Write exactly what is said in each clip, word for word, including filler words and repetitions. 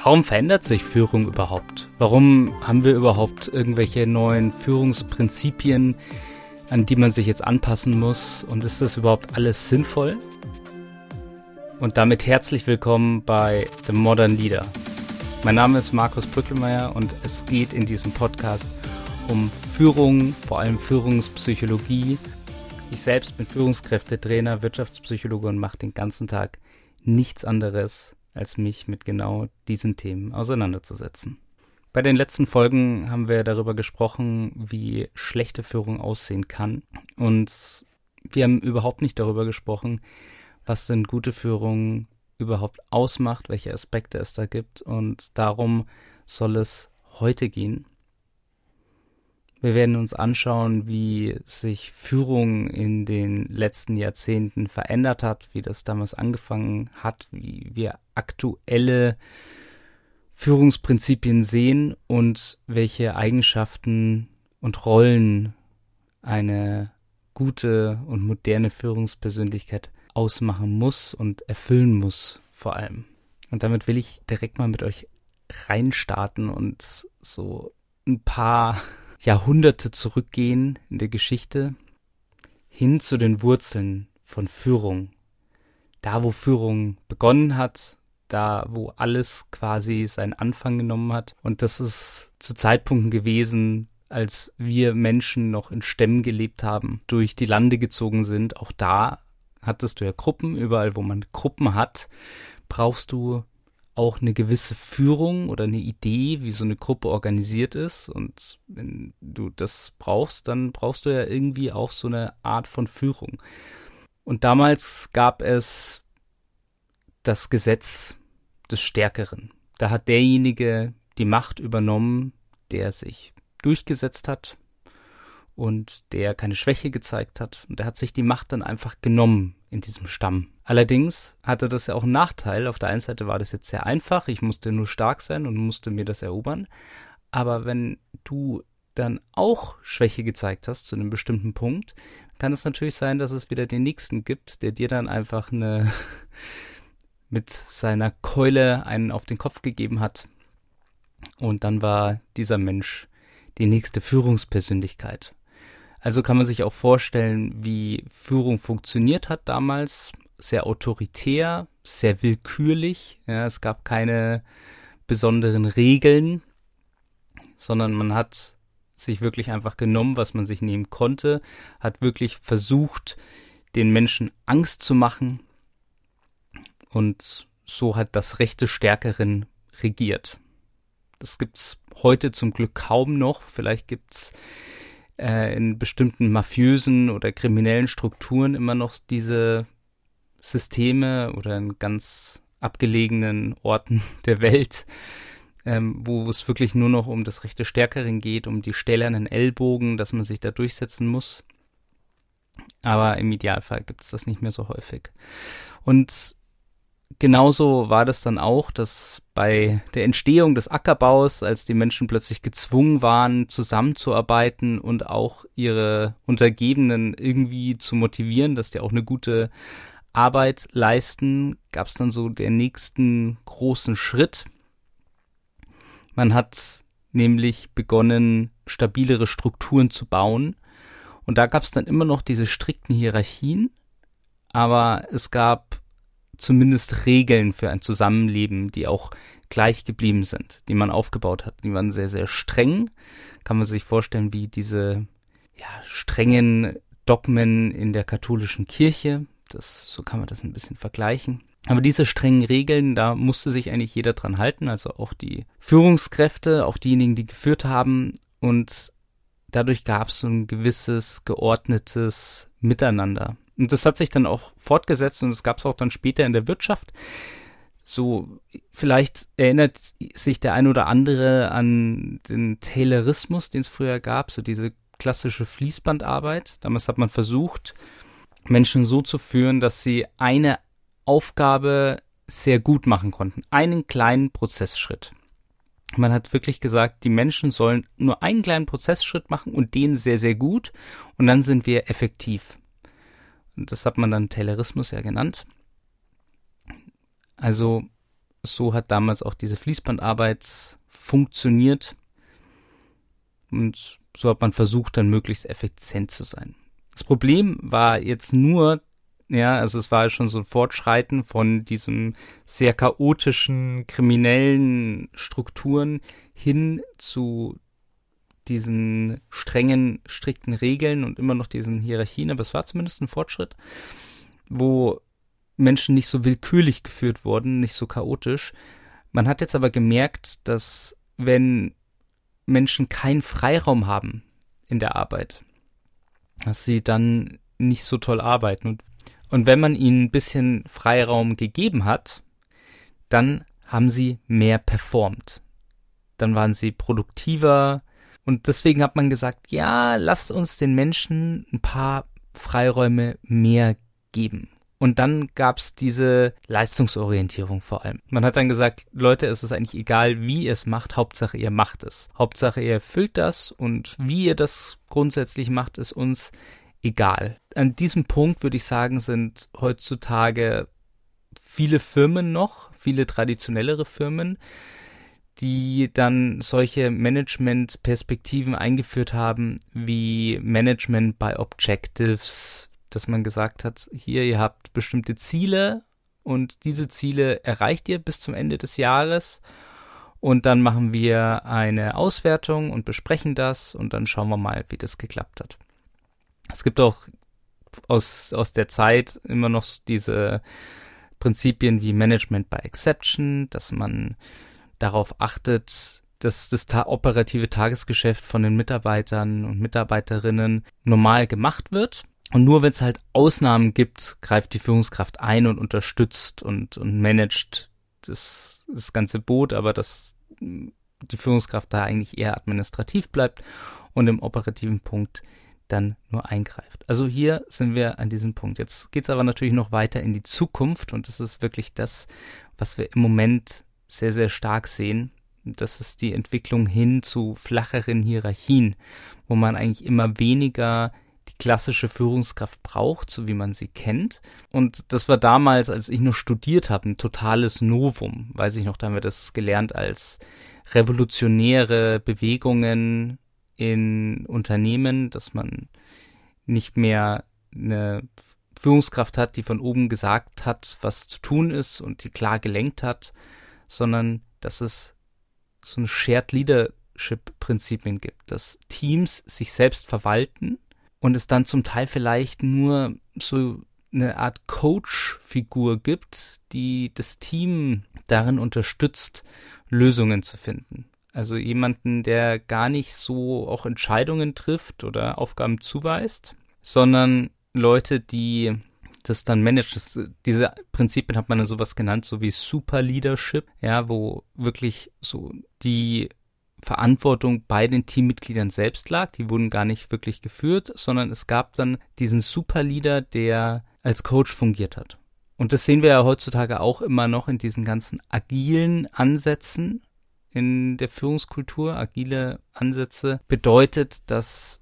Warum verändert sich Führung überhaupt? Warum haben wir überhaupt irgendwelche neuen Führungsprinzipien, an die man sich jetzt anpassen muss? Und ist das überhaupt alles sinnvoll? Und damit herzlich willkommen bei The Modern Leader. Mein Name ist Markus Brückelmeier und es geht in diesem Podcast um Führung, vor allem Führungspsychologie. Ich selbst bin Führungskräftetrainer, Wirtschaftspsychologe und mache den ganzen Tag nichts anderes, als mich mit genau diesen Themen auseinanderzusetzen. Bei den letzten Folgen haben wir darüber gesprochen, wie schlechte Führung aussehen kann. Und wir haben überhaupt nicht darüber gesprochen, was denn gute Führung überhaupt ausmacht, welche Aspekte es da gibt. Und darum soll es heute gehen. Wir werden uns anschauen, wie sich Führung in den letzten Jahrzehnten verändert hat, wie das damals angefangen hat, wie wir aktuelle Führungsprinzipien sehen und welche Eigenschaften und Rollen eine gute und moderne Führungspersönlichkeit ausmachen muss und erfüllen muss vor allem. Und damit will ich direkt mal mit euch reinstarten und so ein paar Jahrhunderte zurückgehen in der Geschichte hin zu den Wurzeln von Führung. Da, wo Führung begonnen hat, da, wo alles quasi seinen Anfang genommen hat. Und das ist zu Zeitpunkten gewesen, als wir Menschen noch in Stämmen gelebt haben, durch die Lande gezogen sind. Auch da hattest du ja Gruppen. Überall, wo man Gruppen hat, brauchst du auch eine gewisse Führung oder eine Idee, wie so eine Gruppe organisiert ist. Und wenn du das brauchst, dann brauchst du ja irgendwie auch so eine Art von Führung. Und damals gab es das Gesetz des Stärkeren. Da hat derjenige die Macht übernommen, der sich durchgesetzt hat und der keine Schwäche gezeigt hat. Und der hat sich die Macht dann einfach genommen in diesem Stamm. Allerdings hatte das ja auch einen Nachteil. Auf der einen Seite war das jetzt sehr einfach. Ich musste nur stark sein und musste mir das erobern. Aber wenn du dann auch Schwäche gezeigt hast zu einem bestimmten Punkt, kann es natürlich sein, dass es wieder den Nächsten gibt, der dir dann einfach eine mit seiner Keule einen auf den Kopf gegeben hat. Und dann war dieser Mensch die nächste Führungspersönlichkeit. Also kann man sich auch vorstellen, wie Führung funktioniert hat damals. Sehr autoritär, sehr willkürlich. Ja, es gab keine besonderen Regeln, sondern man hat sich wirklich einfach genommen, was man sich nehmen konnte, hat wirklich versucht, den Menschen Angst zu machen. Und so hat das Recht des Stärkeren regiert. Das gibt es heute zum Glück kaum noch. Vielleicht gibt es äh, in bestimmten mafiösen oder kriminellen Strukturen immer noch diese Systeme oder in ganz abgelegenen Orten der Welt, ähm, wo es wirklich nur noch um das Recht des Stärkeren geht, um die stählernen Ellbogen, dass man sich da durchsetzen muss. Aber im Idealfall gibt es das nicht mehr so häufig. Und genauso war das dann auch, dass bei der Entstehung des Ackerbaus, als die Menschen plötzlich gezwungen waren, zusammenzuarbeiten und auch ihre Untergebenen irgendwie zu motivieren, dass die auch eine gute Arbeit leisten, gab es dann so den nächsten großen Schritt. Man hat nämlich begonnen, stabilere Strukturen zu bauen. Und da gab es dann immer noch diese strikten Hierarchien, aber es gab zumindest Regeln für ein Zusammenleben, die auch gleich geblieben sind, die man aufgebaut hat. Die waren sehr, sehr streng. Kann man sich vorstellen, wie diese ja, strengen Dogmen in der katholischen Kirche. Das, so kann man das ein bisschen vergleichen. Aber diese strengen Regeln, da musste sich eigentlich jeder dran halten, also auch die Führungskräfte, auch diejenigen, die geführt haben. Und dadurch gab es so ein gewisses geordnetes Miteinander. Und das hat sich dann auch fortgesetzt und es gab es auch dann später in der Wirtschaft. So, vielleicht erinnert sich der ein oder andere an den Taylorismus, den es früher gab, so diese klassische Fließbandarbeit. Damals hat man versucht, Menschen so zu führen, dass sie eine Aufgabe sehr gut machen konnten. Einen kleinen Prozessschritt. Man hat wirklich gesagt, die Menschen sollen nur einen kleinen Prozessschritt machen und den sehr, sehr gut und dann sind wir effektiv. Und das hat man dann Taylorismus ja genannt. Also so hat damals auch diese Fließbandarbeit funktioniert. Und so hat man versucht, dann möglichst effizient zu sein. Das Problem war jetzt nur, ja, also es war schon so ein Fortschreiten von diesen sehr chaotischen, kriminellen Strukturen hin zu diesen strengen, strikten Regeln und immer noch diesen Hierarchien, aber es war zumindest ein Fortschritt, wo Menschen nicht so willkürlich geführt wurden, nicht so chaotisch. Man hat jetzt aber gemerkt, dass wenn Menschen keinen Freiraum haben in der Arbeit, dass sie dann nicht so toll arbeiten. Und, und wenn man ihnen ein bisschen Freiraum gegeben hat, dann haben sie mehr performt. Dann waren sie produktiver. Und deswegen hat man gesagt, ja, lasst uns den Menschen ein paar Freiräume mehr geben. Und dann gab es diese Leistungsorientierung vor allem. Man hat dann gesagt, Leute, es ist eigentlich egal, wie ihr es macht, Hauptsache ihr macht es. Hauptsache ihr erfüllt das und wie ihr das grundsätzlich macht, ist uns egal. An diesem Punkt würde ich sagen, sind heutzutage viele Firmen noch, viele traditionellere Firmen, die dann solche Management-Perspektiven eingeführt haben, wie Management by Objectives, dass man gesagt hat, hier, ihr habt bestimmte Ziele und diese Ziele erreicht ihr bis zum Ende des Jahres und dann machen wir eine Auswertung und besprechen das und dann schauen wir mal, wie das geklappt hat. Es gibt auch aus, aus der Zeit immer noch diese Prinzipien wie Management by Exception, dass man darauf achtet, dass das ta- operative Tagesgeschäft von den Mitarbeitern und Mitarbeiterinnen normal gemacht wird. Und nur wenn es halt Ausnahmen gibt, greift die Führungskraft ein und unterstützt und, und managt das, das ganze Boot, aber dass die Führungskraft da eigentlich eher administrativ bleibt und im operativen Punkt dann nur eingreift. Also hier sind wir an diesem Punkt. Jetzt geht es aber natürlich noch weiter in die Zukunft und das ist wirklich das, was wir im Moment sehr, sehr stark sehen. Das ist die Entwicklung hin zu flacheren Hierarchien, wo man eigentlich immer weniger die klassische Führungskraft braucht, so wie man sie kennt. Und das war damals, als ich noch studiert habe, ein totales Novum. Weiß ich noch, da haben wir das gelernt als revolutionäre Bewegungen in Unternehmen, dass man nicht mehr eine Führungskraft hat, die von oben gesagt hat, was zu tun ist und die klar gelenkt hat, sondern dass es so eine Shared Leadership-Prinzipien gibt, dass Teams sich selbst verwalten und es dann zum Teil vielleicht nur so eine Art Coach-Figur gibt, die das Team darin unterstützt, Lösungen zu finden. Also jemanden, der gar nicht so auch Entscheidungen trifft oder Aufgaben zuweist, sondern Leute, die das dann managen. Das, diese Prinzipien hat man dann sowas genannt, so wie Super Leadership, ja, wo wirklich so die Verantwortung bei den Teammitgliedern selbst lag. Die wurden gar nicht wirklich geführt, sondern es gab dann diesen Superleader, der als Coach fungiert hat. Und das sehen wir ja heutzutage auch immer noch in diesen ganzen agilen Ansätzen in der Führungskultur. Agile Ansätze bedeutet, dass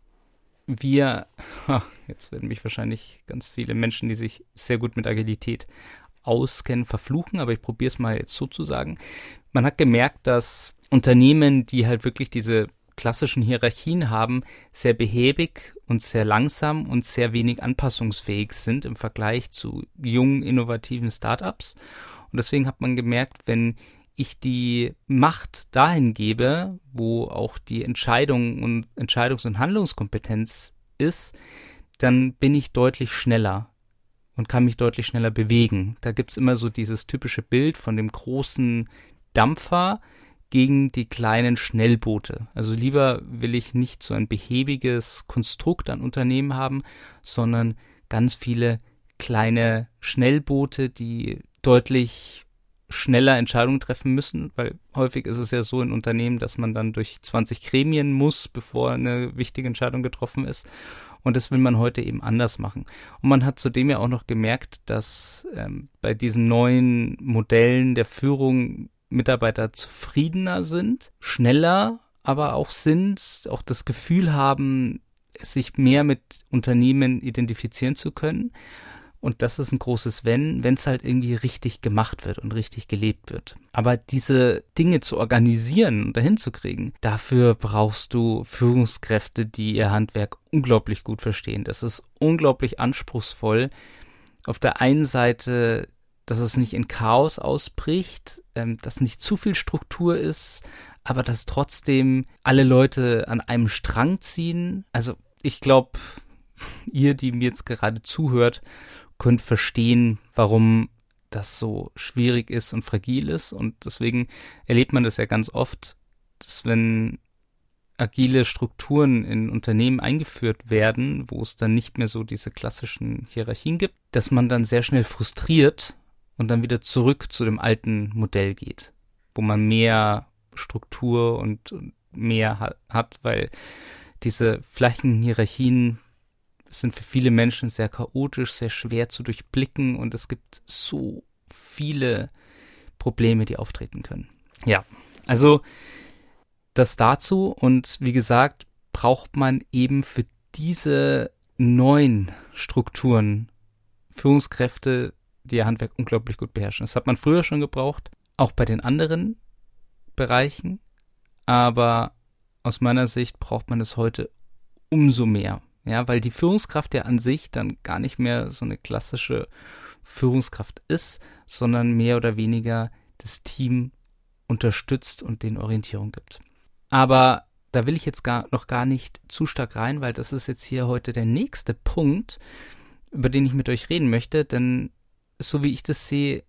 wir, jetzt werden mich wahrscheinlich ganz viele Menschen, die sich sehr gut mit Agilität auskennen, verfluchen, aber ich probiere es mal jetzt so zu sagen. Man hat gemerkt, dass Unternehmen, die halt wirklich diese klassischen Hierarchien haben, sehr behäbig und sehr langsam und sehr wenig anpassungsfähig sind im Vergleich zu jungen, innovativen Startups. Und deswegen hat man gemerkt, wenn ich die Macht dahin gebe, wo auch die Entscheidung und Entscheidungs- und Handlungskompetenz ist, dann bin ich deutlich schneller und kann mich deutlich schneller bewegen. Da gibt es immer so dieses typische Bild von dem großen Dampfer gegen die kleinen Schnellboote. Also lieber will ich nicht so ein behäbiges Konstrukt an Unternehmen haben, sondern ganz viele kleine Schnellboote, die deutlich schneller Entscheidungen treffen müssen, weil häufig ist es ja so in Unternehmen, dass man dann durch zwanzig Gremien muss, bevor eine wichtige Entscheidung getroffen ist. Und das will man heute eben anders machen. Und man hat zudem ja auch noch gemerkt, dass ähm, bei diesen neuen Modellen der Führung Mitarbeiter zufriedener sind, schneller aber auch sind, auch das Gefühl haben, sich mehr mit Unternehmen identifizieren zu können Und das ist ein großes Wenn, wenn es halt irgendwie richtig gemacht wird und richtig gelebt wird. Aber diese Dinge zu organisieren und dahin zu kriegen, dafür brauchst du Führungskräfte, die ihr Handwerk unglaublich gut verstehen. Das ist unglaublich anspruchsvoll. Auf der einen Seite, dass es nicht in Chaos ausbricht, ähm, dass nicht zu viel Struktur ist, aber dass trotzdem alle Leute an einem Strang ziehen. Also ich glaube, ihr, die mir jetzt gerade zuhört, könnt verstehen, warum das so schwierig ist und fragil ist. Und deswegen erlebt man das ja ganz oft, dass wenn agile Strukturen in Unternehmen eingeführt werden, wo es dann nicht mehr so diese klassischen Hierarchien gibt, dass man dann sehr schnell frustriert und dann wieder zurück zu dem alten Modell geht, wo man mehr Struktur und mehr ha- hat, weil diese flachen Hierarchien sind für viele Menschen sehr chaotisch, sehr schwer zu durchblicken und es gibt so viele Probleme, die auftreten können. Ja, also das dazu und wie gesagt, braucht man eben für diese neuen Strukturen Führungskräfte, die ihr Handwerk unglaublich gut beherrschen. Das hat man früher schon gebraucht, auch bei den anderen Bereichen, aber aus meiner Sicht braucht man es heute umso mehr. Ja, weil die Führungskraft ja an sich dann gar nicht mehr so eine klassische Führungskraft ist, sondern mehr oder weniger das Team unterstützt und denen Orientierung gibt. Aber da will ich jetzt gar, noch gar nicht zu stark rein, weil das ist jetzt hier heute der nächste Punkt, über den ich mit euch reden möchte, denn so wie ich das sehe,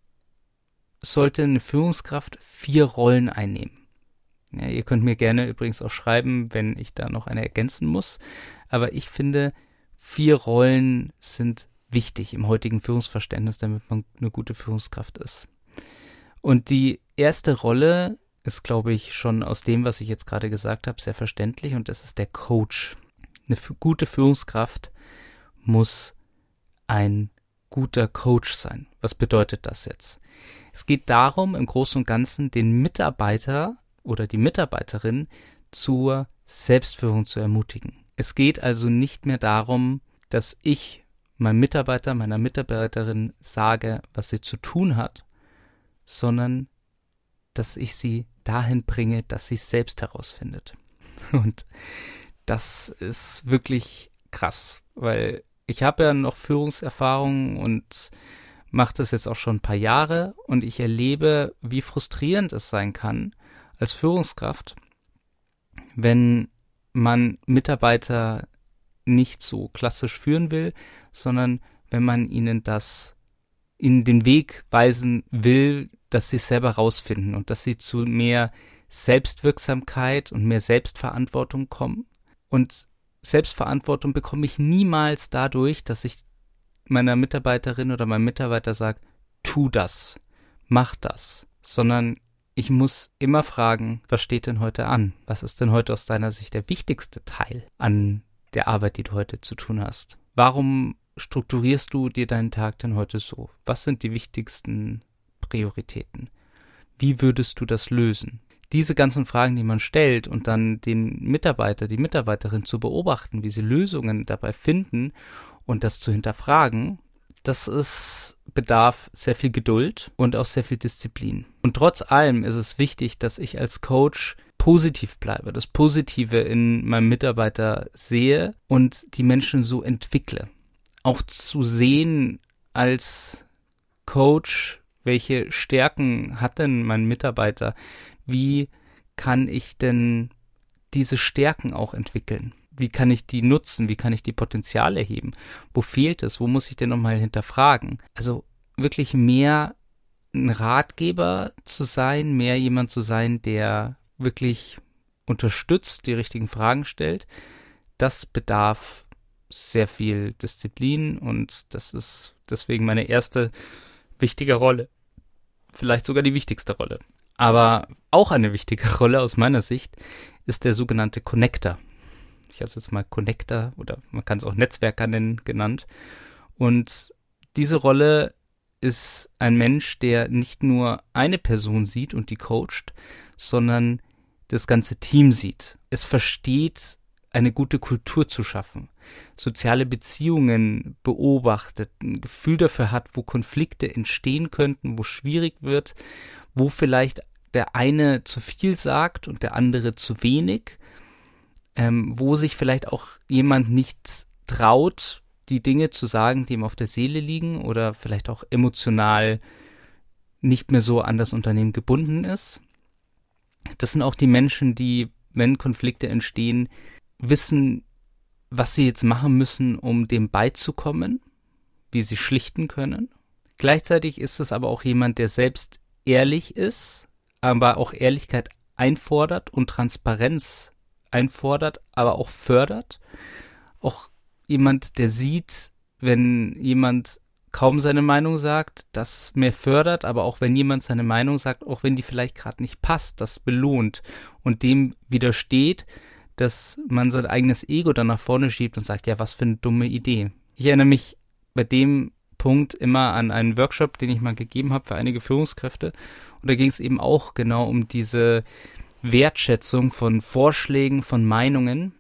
sollte eine Führungskraft vier Rollen einnehmen. Ja, ihr könnt mir gerne übrigens auch schreiben, wenn ich da noch eine ergänzen muss. Aber ich finde, vier Rollen sind wichtig im heutigen Führungsverständnis, damit man eine gute Führungskraft ist. Und die erste Rolle ist, glaube ich, schon aus dem, was ich jetzt gerade gesagt habe, sehr verständlich. Und das ist der Coach. Eine f- gute Führungskraft muss ein guter Coach sein. Was bedeutet das jetzt? Es geht darum, im Großen und Ganzen den Mitarbeiter oder die Mitarbeiterin zur Selbstführung zu ermutigen. Es geht also nicht mehr darum, dass ich meinem Mitarbeiter, meiner Mitarbeiterin sage, was sie zu tun hat, sondern dass ich sie dahin bringe, dass sie es selbst herausfindet. Und das ist wirklich krass, weil ich habe ja noch Führungserfahrung und mache das jetzt auch schon ein paar Jahre und ich erlebe, wie frustrierend es sein kann als Führungskraft, wenn man Mitarbeiter nicht so klassisch führen will, sondern wenn man ihnen das in den Weg weisen will, dass sie es selber rausfinden und dass sie zu mehr Selbstwirksamkeit und mehr Selbstverantwortung kommen. Und Selbstverantwortung bekomme ich niemals dadurch, dass ich meiner Mitarbeiterin oder meinem Mitarbeiter sage, tu das, mach das, sondern ich muss immer fragen, was steht denn heute an? Was ist denn heute aus deiner Sicht der wichtigste Teil an der Arbeit, die du heute zu tun hast? Warum strukturierst du dir deinen Tag denn heute so? Was sind die wichtigsten Prioritäten? Wie würdest du das lösen? Diese ganzen Fragen, die man stellt und dann den Mitarbeiter, die Mitarbeiterin zu beobachten, wie sie Lösungen dabei finden und das zu hinterfragen, das ist bedarf sehr viel Geduld und auch sehr viel Disziplin. Und trotz allem ist es wichtig, dass ich als Coach positiv bleibe, das Positive in meinem Mitarbeiter sehe und die Menschen so entwickle. Auch zu sehen als Coach, welche Stärken hat denn mein Mitarbeiter? Wie kann ich denn diese Stärken auch entwickeln? Wie kann ich die nutzen? Wie kann ich die Potenziale heben? Wo fehlt es? Wo muss ich denn nochmal hinterfragen? Also wirklich mehr ein Ratgeber zu sein, mehr jemand zu sein, der wirklich unterstützt, die richtigen Fragen stellt, das bedarf sehr viel Disziplin und das ist deswegen meine erste wichtige Rolle. Vielleicht sogar die wichtigste Rolle. Aber auch eine wichtige Rolle aus meiner Sicht ist der sogenannte Connector. Ich habe es jetzt mal Connector oder man kann es auch Netzwerker nennen, genannt. Und diese Rolle ist ein Mensch, der nicht nur eine Person sieht und die coacht, sondern das ganze Team sieht. Es versteht eine gute Kultur zu schaffen, soziale Beziehungen beobachtet, ein Gefühl dafür hat, wo Konflikte entstehen könnten, wo schwierig wird, wo vielleicht der eine zu viel sagt und der andere zu wenig, ähm, wo sich vielleicht auch jemand nicht traut, die Dinge zu sagen, die ihm auf der Seele liegen oder vielleicht auch emotional nicht mehr so an das Unternehmen gebunden ist. Das sind auch die Menschen, die, wenn Konflikte entstehen, wissen, was sie jetzt machen müssen, um dem beizukommen, wie sie schlichten können. Gleichzeitig ist es aber auch jemand, der selbst ehrlich ist, aber auch Ehrlichkeit einfordert und Transparenz einfordert, aber auch fördert. Auch jemand, der sieht, wenn jemand kaum seine Meinung sagt, das mehr fördert, aber auch wenn jemand seine Meinung sagt, auch wenn die vielleicht gerade nicht passt, das belohnt und dem widersteht, dass man sein eigenes Ego dann nach vorne schiebt und sagt, ja, was für eine dumme Idee. Ich erinnere mich bei dem Punkt immer an einen Workshop, den ich mal gegeben habe für einige Führungskräfte. Und da ging es eben auch genau um diese Wertschätzung von Vorschlägen, von Meinungen.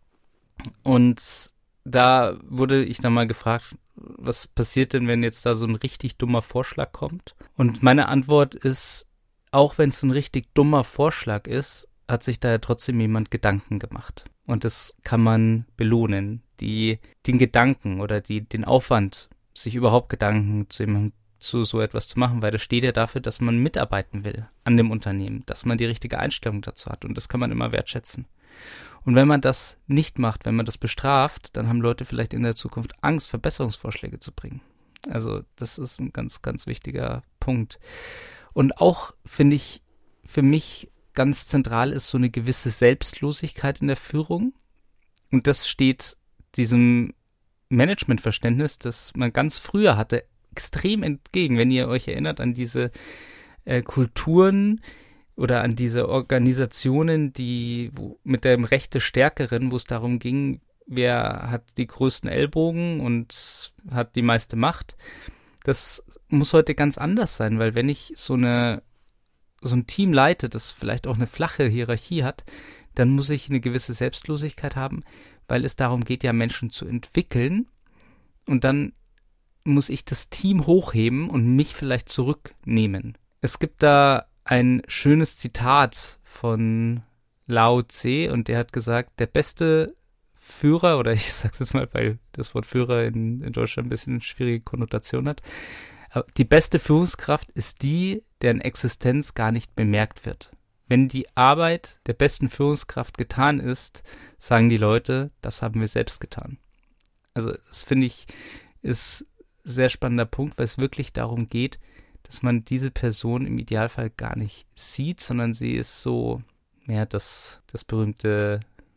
Und da wurde ich dann mal gefragt, was passiert denn, wenn jetzt da so ein richtig dummer Vorschlag kommt? Und meine Antwort ist, auch wenn es ein richtig dummer Vorschlag ist, hat sich da ja trotzdem jemand Gedanken gemacht. Und das kann man belohnen. Die, den Gedanken oder die, den Aufwand, sich überhaupt Gedanken zu, jemandem, zu so etwas zu machen, weil das steht ja dafür, dass man mitarbeiten will an dem Unternehmen, dass man die richtige Einstellung dazu hat. Und das kann man immer wertschätzen. Und wenn man das nicht macht, wenn man das bestraft, dann haben Leute vielleicht in der Zukunft Angst, Verbesserungsvorschläge zu bringen. Also das ist ein ganz, ganz wichtiger Punkt. Und auch, finde ich, für mich ganz zentral ist so eine gewisse Selbstlosigkeit in der Führung. Und das steht diesem Managementverständnis, das man ganz früher hatte, extrem entgegen. Wenn ihr euch erinnert an diese äh, Kulturen oder an diese Organisationen, die wo, mit dem Recht des Stärkeren, wo es darum ging, wer hat die größten Ellbogen und hat die meiste Macht. Das muss heute ganz anders sein, weil wenn ich so eine so ein Team leite, das vielleicht auch eine flache Hierarchie hat, dann muss ich eine gewisse Selbstlosigkeit haben, weil es darum geht, ja Menschen zu entwickeln und dann muss ich das Team hochheben und mich vielleicht zurücknehmen. Es gibt da ein schönes Zitat von Lao Tse und der hat gesagt, der beste Führer, oder ich sag's jetzt mal, weil das Wort Führer in, in Deutschland ein bisschen eine schwierige Konnotation hat, aber die beste Führungskraft ist die, deren Existenz gar nicht bemerkt wird. Wenn die Arbeit der besten Führungskraft getan ist, sagen die Leute, das haben wir selbst getan. Also das finde ich ist ein sehr spannender Punkt, weil es wirklich darum geht, dass man diese Person im Idealfall gar nicht sieht, sondern sie ist so, ja, das, das berühmte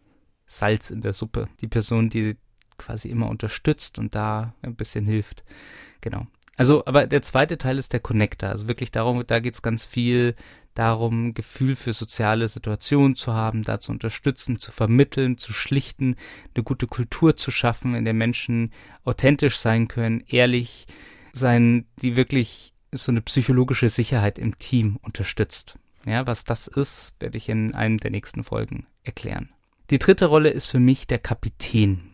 Salz in der Suppe. Die Person, die quasi immer unterstützt und da ein bisschen hilft. Genau. Also, aber der zweite Teil ist der Connector. Also wirklich darum, da geht es ganz viel darum, Gefühl für soziale Situationen zu haben, da zu unterstützen, zu vermitteln, zu schlichten, eine gute Kultur zu schaffen, in der Menschen authentisch sein können, ehrlich sein, die wirklich so eine psychologische Sicherheit im Team unterstützt. Ja, was das ist, werde ich in einem der nächsten Folgen erklären. Die dritte Rolle ist für mich der Kapitän.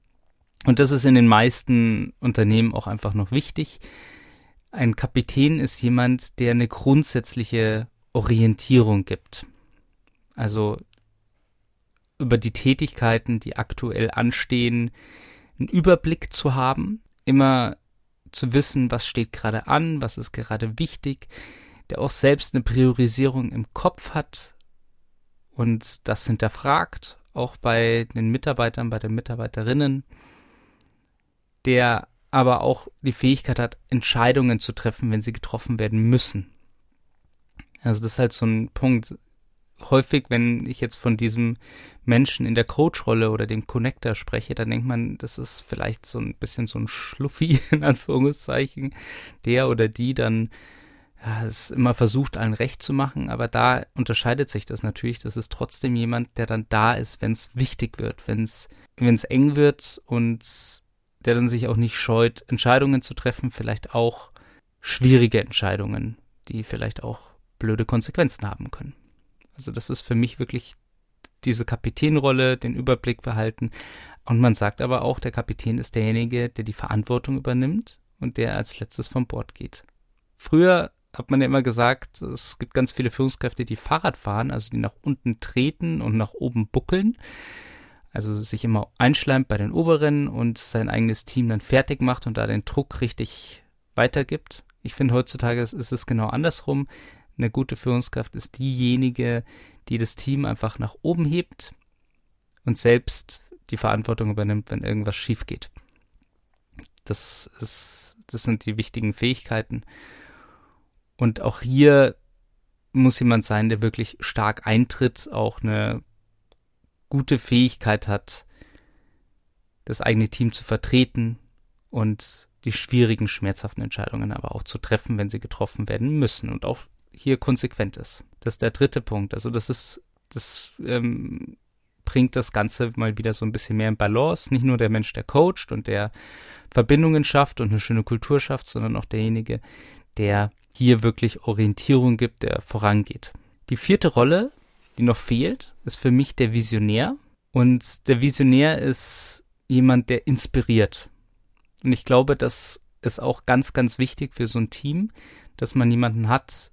Und das ist in den meisten Unternehmen auch einfach noch wichtig. Ein Kapitän ist jemand, der eine grundsätzliche Orientierung gibt. Also über die Tätigkeiten, die aktuell anstehen, einen Überblick zu haben, immer zu wissen, was steht gerade an, was ist gerade wichtig, der auch selbst eine Priorisierung im Kopf hat und das hinterfragt, auch bei den Mitarbeitern, bei den Mitarbeiterinnen, der aber auch die Fähigkeit hat, Entscheidungen zu treffen, wenn sie getroffen werden müssen. Also das ist halt so ein Punkt. Häufig, wenn ich jetzt von diesem Menschen in der Coach-Rolle oder dem Connector spreche, dann denkt man, das ist vielleicht so ein bisschen so ein Schluffi, in Anführungszeichen, der oder die dann ja, es immer versucht, allen recht zu machen, aber da unterscheidet sich das natürlich. Das ist trotzdem jemand, der dann da ist, wenn es wichtig wird, wenn es wenn es eng wird und der dann sich auch nicht scheut, Entscheidungen zu treffen, vielleicht auch schwierige Entscheidungen, die vielleicht auch blöde Konsequenzen haben können. Also das ist für mich wirklich diese Kapitänrolle, den Überblick behalten. Und man sagt aber auch, der Kapitän ist derjenige, der die Verantwortung übernimmt und der als letztes vom Bord geht. Früher hat man ja immer gesagt, es gibt ganz viele Führungskräfte, die Fahrrad fahren, also die nach unten treten und nach oben buckeln. Also sich immer einschleimt bei den Oberen und sein eigenes Team dann fertig macht und da den Druck richtig weitergibt. Ich finde, heutzutage ist es genau andersrum. Eine gute Führungskraft ist diejenige, die das Team einfach nach oben hebt und selbst die Verantwortung übernimmt, wenn irgendwas schief geht. Das ist, das sind die wichtigen Fähigkeiten. Und auch hier muss jemand sein, der wirklich stark eintritt, auch eine gute Fähigkeit hat, das eigene Team zu vertreten und die schwierigen, schmerzhaften Entscheidungen aber auch zu treffen, wenn sie getroffen werden müssen und auch hier konsequent ist. Das ist der dritte Punkt. Also das ist, das ähm, bringt das Ganze mal wieder so ein bisschen mehr in Balance. Nicht nur der Mensch, der coacht und der Verbindungen schafft und eine schöne Kultur schafft, sondern auch derjenige, der hier wirklich Orientierung gibt, der vorangeht. Die vierte Rolle, die noch fehlt, ist für mich der Visionär. Und der Visionär ist jemand, der inspiriert. Und ich glaube, das ist auch ganz, ganz wichtig für so ein Team, dass man jemanden hat,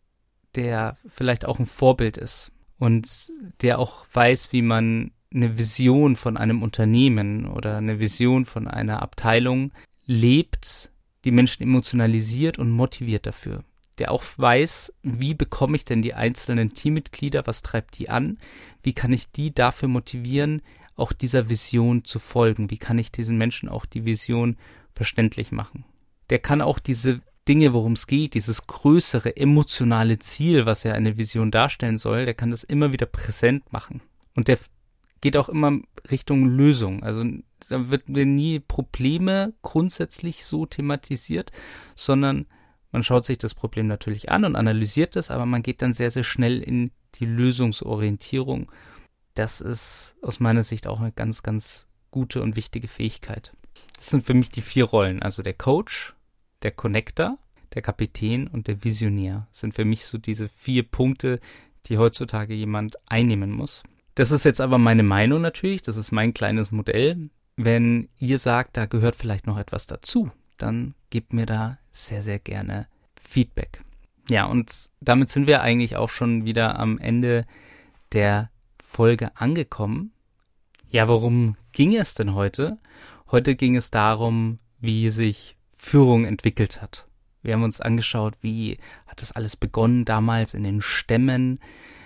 der vielleicht auch ein Vorbild ist und der auch weiß, wie man eine Vision von einem Unternehmen oder eine Vision von einer Abteilung lebt, die Menschen emotionalisiert und motiviert dafür. Der auch weiß, wie bekomme ich denn die einzelnen Teammitglieder, was treibt die an, wie kann ich die dafür motivieren, auch dieser Vision zu folgen, wie kann ich diesen Menschen auch die Vision verständlich machen. Der kann auch diese Dinge, worum es geht, dieses größere emotionale Ziel, was ja eine Vision darstellen soll, der kann das immer wieder präsent machen. Und der geht auch immer Richtung Lösung. Also da wird nie Probleme grundsätzlich so thematisiert, sondern man schaut sich das Problem natürlich an und analysiert es, aber man geht dann sehr, sehr schnell in die Lösungsorientierung. Das ist aus meiner Sicht auch eine ganz, ganz gute und wichtige Fähigkeit. Das sind für mich die vier Rollen, also der Coach, der Connector, der Kapitän und der Visionär sind für mich so diese vier Punkte, die heutzutage jemand einnehmen muss. Das ist jetzt aber meine Meinung natürlich, das ist mein kleines Modell. Wenn ihr sagt, da gehört vielleicht noch etwas dazu, dann gebt mir da sehr, sehr gerne Feedback. Ja, und damit sind wir eigentlich auch schon wieder am Ende der Folge angekommen. Ja, worum ging es denn heute? Heute ging es darum, wie sich Führung entwickelt hat. Wir haben uns angeschaut, wie hat das alles begonnen damals in den Stämmen,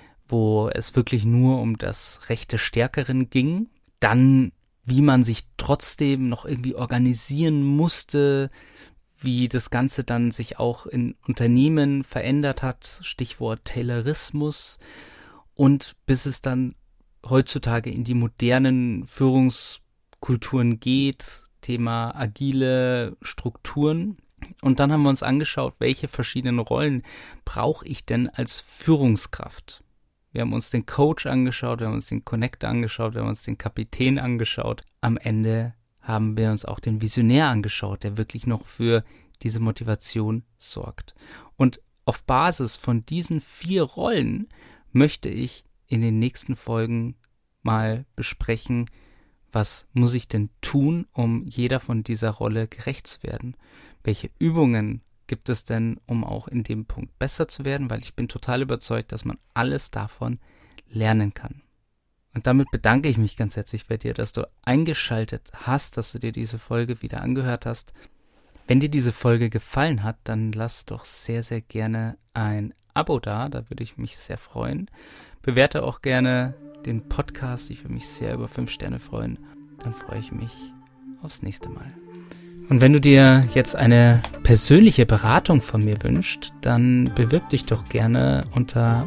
wo es wirklich nur um das Recht des Stärkeren ging. Dann, wie man sich trotzdem noch irgendwie organisieren musste, wie das Ganze dann sich auch in Unternehmen verändert hat, Stichwort Taylorismus, und bis es dann heutzutage in die modernen Führungskulturen geht, Thema agile Strukturen. Und dann haben wir uns angeschaut, welche verschiedenen Rollen brauche ich denn als Führungskraft? Wir haben uns den Coach angeschaut, wir haben uns den Connector angeschaut, wir haben uns den Kapitän angeschaut. Am Ende haben wir uns auch den Visionär angeschaut, der wirklich noch für diese Motivation sorgt. Und auf Basis von diesen vier Rollen möchte ich in den nächsten Folgen mal besprechen, was muss ich denn tun, um jeder von dieser Rolle gerecht zu werden? Welche Übungen gibt es denn, um auch in dem Punkt besser zu werden? Weil ich bin total überzeugt, dass man alles davon lernen kann. Und damit bedanke ich mich ganz herzlich bei dir, dass du eingeschaltet hast, dass du dir diese Folge wieder angehört hast. Wenn dir diese Folge gefallen hat, dann lass doch sehr, sehr gerne ein Abo da, da würde ich mich sehr freuen. Bewerte auch gerne den Podcast, ich würde mich sehr über fünf Sterne freuen. Dann freue ich mich aufs nächste Mal. Und wenn du dir jetzt eine persönliche Beratung von mir wünschst, dann bewirb dich doch gerne unter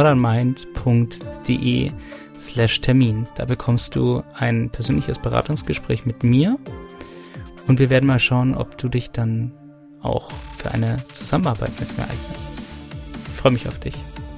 modernmind.de slash Termin. Da bekommst du ein persönliches Beratungsgespräch mit mir und wir werden mal schauen, ob du dich dann auch für eine Zusammenarbeit mit mir eignest. Ich freue mich auf dich.